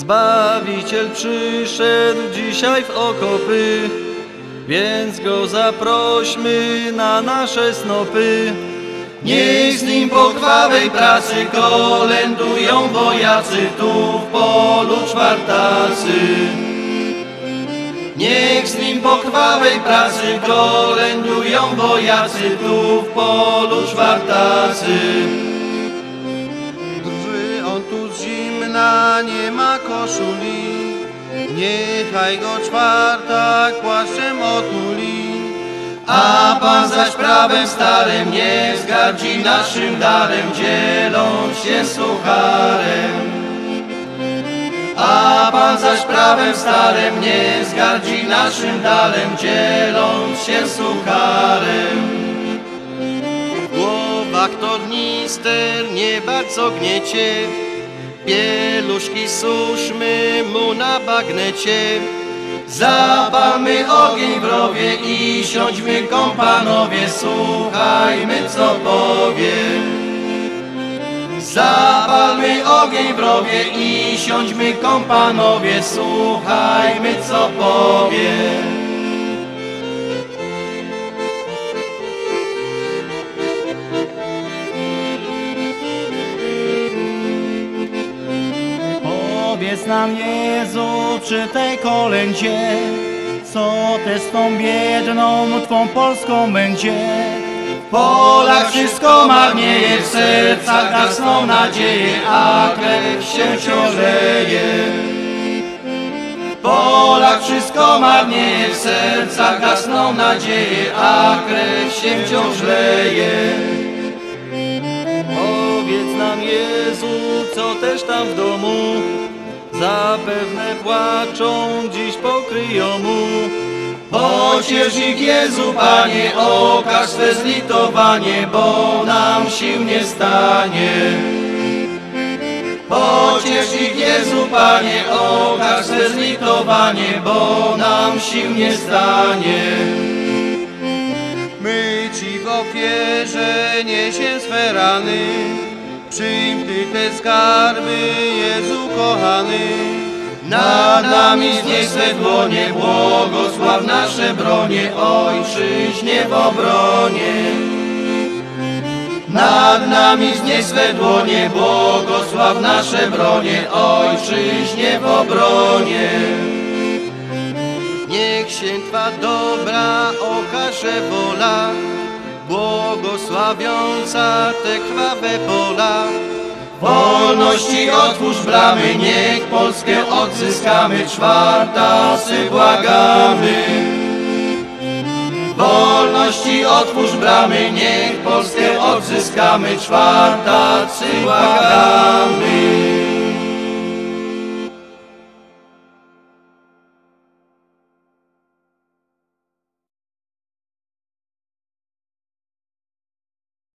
Zbawiciel przyszedł dzisiaj w okopy, więc Go zaprośmy na nasze snopy. Niech z Nim po krwawej pracy kolędują wojacy tu w polu czwartacy. Niech z Nim po krwawej pracy kolędują wojacy tu w polu czwartacy. Drży on tu z zimna, nie ma koszuli, niechaj go czwartak płaszczem otuli. A Pan zaś prawem starym nie wzgardzi naszym darem, dzieląc się sucharem. A Pan zaś prawem starym nie wzgardzi naszym darem, dzieląc się sucharem. W głowach tornister nie bardzo gniecie, pieluszki suszmy mu na bagnecie. Zapalmy ogień w rowie i siądźmy kompanowie, słuchajmy co powie. Zapalmy ogień w rowie i siądźmy kompanowie, słuchajmy co powie. Powiedz nam, Jezu, przy tej kolędzie, co też z tą biedną Twą Polską będzie. W polach wszystko marnieje, w sercach gasną nadzieje, a krew się wciąż leje. W polach wszystko marnieje, w sercach gasną nadzieje, a krew się wciąż leje. Powiedz nam, Jezu, co też tam w domu, zapewne płaczą, dziś pokryją mu. Pociesz ich, Jezu, Panie, okaż swe zlitowanie, bo nam sił nie stanie. Pociesz ich, Jezu, Panie, okaż swe zlitowanie, bo nam sił nie stanie. My Ci w ofierze niesiemy swe rany, przyjm Ty te skarby, Jezu kochany. Nad nami znieś swe dłonie, błogosław nasze bronie, Ojczyźnie w obronie. Nad nami znieś swe dłonie, błogosław nasze bronie, Ojczyźnie w obronie. Niech się Twa dobra okaże wola, błogosławiąca te krwawe pola. Wolności otwórz bramy, niech Polskę odzyskamy, czwartacy błagamy. Wolności otwórz bramy, niech Polskę odzyskamy, czwartacy błagamy.